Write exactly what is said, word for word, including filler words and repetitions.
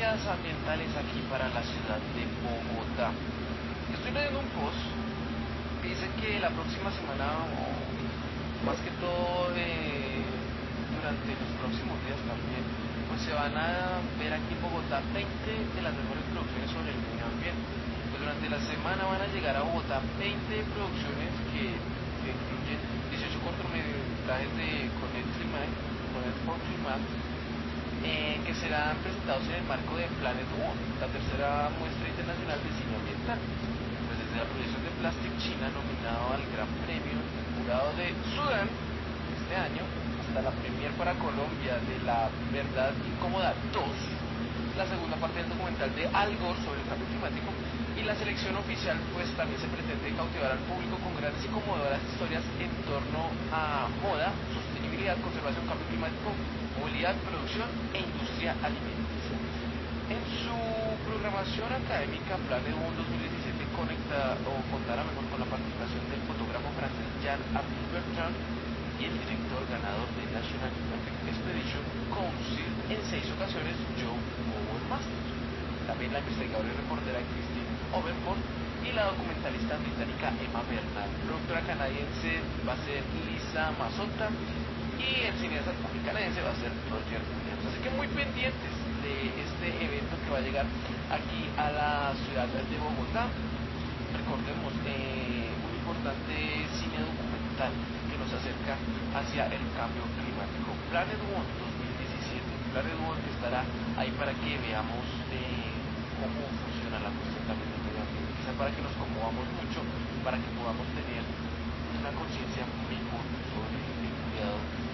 noticias ambientales aquí para la ciudad de Bogotá. Estoy leyendo un post que dice que la próxima semana, o más que todo eh, durante los próximos días también, pues se van a ver aquí en Bogotá veinte de las mejores producciones sobre el medio ambiente. Pues durante la semana van a llegar a Bogotá veinte producciones que, que incluyen dieciocho cortometrajes de Connect Climate, Connect for Climate, eh, que serán presentados en el marco de Planet One, la tercera muestra internacional de cine ambiental. Pues desde la proyección de Plastic China, nominado al Gran Premio del Jurado de Sudán este año, hasta la premier para Colombia de La Verdad Incómoda dos, la segunda parte del documental de Al Gore sobre el cambio climático, y la selección oficial, pues también se pretende cautivar al público con grandes y conmovedoras historias en torno a moda, sostenibilidad, conservación, cambio climático, movilidad, producción e industria alimenticia. En su programación académica, Planet One dos mil diecisiete conecta o contará mejor con la participación del fotógrafo francés Jean-Arthur Bertrand y el director ganador de National Geographic Expedition Council en seis ocasiones, Joe Overmaster. También la investigadora y reportera Christine Overford y la documentalista británica Emma Bernal. Productora canadiense va a ser Lisa Mazotta y el cineasta también canadiense va a ser Roger Williams. Así que muy pendientes de este evento que va a llegar aquí a la ciudad de Bogotá. Recordemos, eh, un importante cine documental que nos acerca hacia el cambio climático. Planet One dos mil diecisiete. Planet One que estará ahí para que veamos eh, cómo funciona la cuestión también del medio ambiente. Quizá para que nos conmovamos mucho, para que podamos tener una conciencia mejor sobre el cuidado